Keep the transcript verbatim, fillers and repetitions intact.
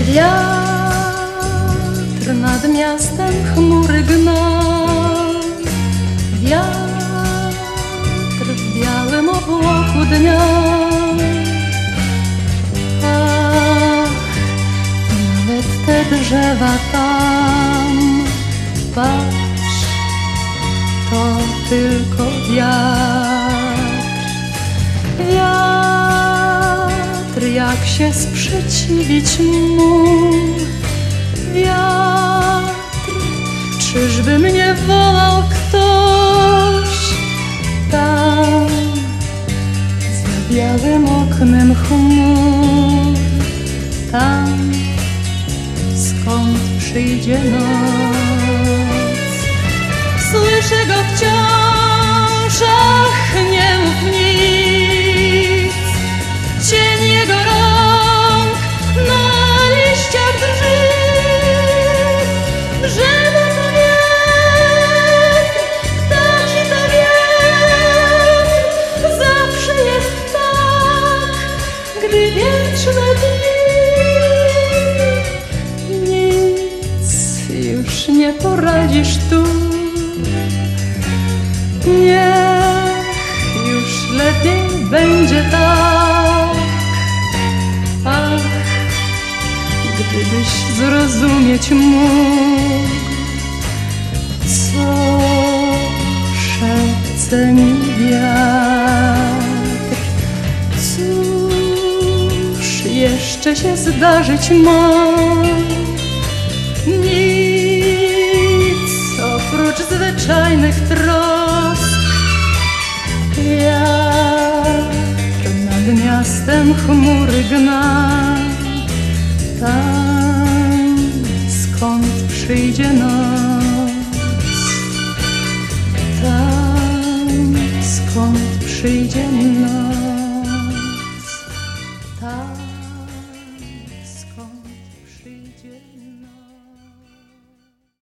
Wiatr nad miastem chmury gna, wiatr w białym obłoku dnia. Ach, nawet te drzewa tam, patrz, to tylko wiatr. Wiatr, jak się sprzeciwić mu? Wiatr, czyżby mnie wołał ktoś tam za białym oknem chmur, tam skąd przyjdzie noc. Słyszę go wciąż, ach, nie mów nic. Cień jego rąk na liściach drży. Drzewo to wiatr, ptaki to wiatr. Zawsze jest tak, gdy wieczne dni. Nic już nie poradzisz tu. Niech już lepiej będzie tak. Ach, gdybyś zrozumieć mógł, co szepce mi wiatr. Cóż jeszcze się zdarzyć ma? Nic oprócz zwyczajnych trosk. Wiatr nad miastem chmury gna, tam skąd przyjdzie noc, tam skąd przyjdzie